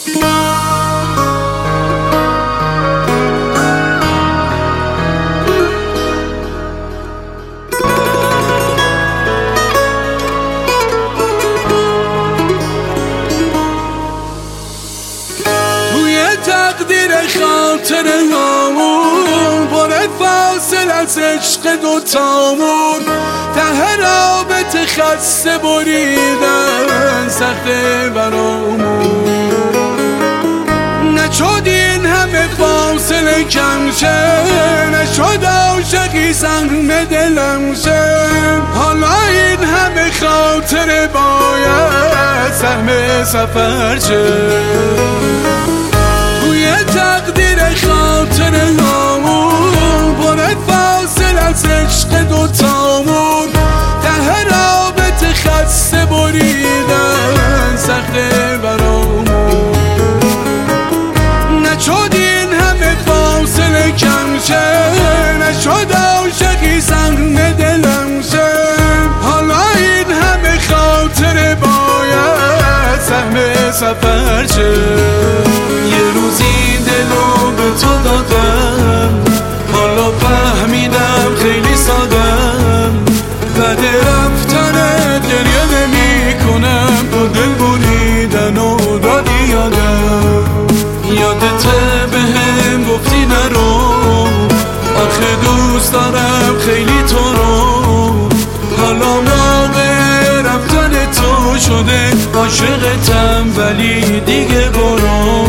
تقدیر خاطر هامون پر فاصل از عشق دوتامون ته رابطه خسته بریدن سخته برامون نشد این همه فاصله کم شه نشد عاشقی زخم دلم شه حالا این همه خاطره باید سهم سفر شه تقدیر خاطر هامون پر فاصل از عشق دوتامون ته رابطه خسته بریدن سخته برامون نشد این همه فاصله کم شه نشد عاشقی زخم دلم شه حالا این همه خاطره باید سهم سفر شه یه روزی دلو به تو دادم حالا فهمیدم خیلی سادم بعد رفتنت گریه نمی کنم با دل بریدن و دادی یادم یادته به هم گفتی نرو آخه دوست دارم خیلی تو رو حالا موقع رفتن تو شده عاشقتم ولی دیگه برو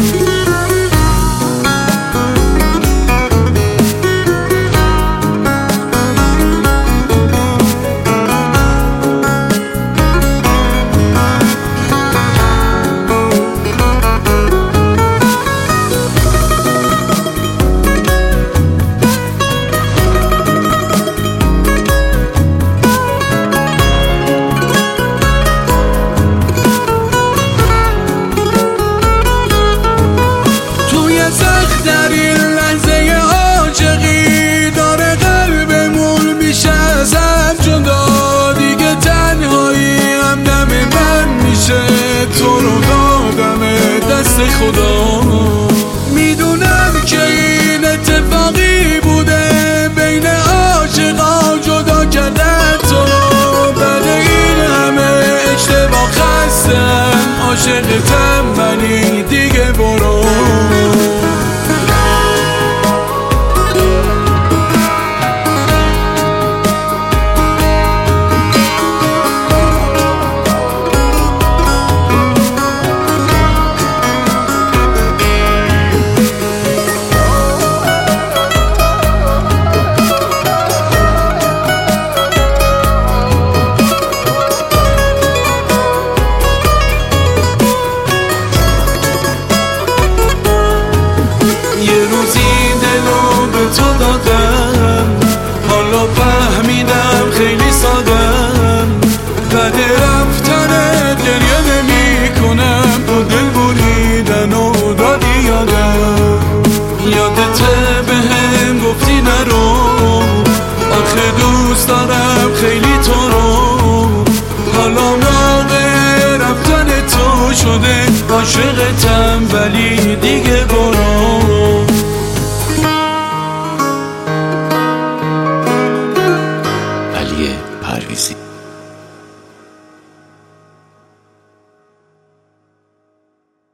در این لحظه عاشقی داره قلبمون میشه ازم جدا دیگه تنهایی هم دم من میشه تو رو دادم دست خدا میدونم که این اتفاقی بوده بین عاشقا جدا کردن تو بعد این همه اشتباه خستم عاشقتم ولی دیگه برو تو دادم حالا فهمیدم خیلی سادم بعد رفتنت گریه نمی کنم با دل بریدن و دادی یادم یادته به هم گفتی نرو آخه دوست دارم خیلی تو رو حالا موقع رفتن تو شده عاشقتم ولی دیگه برو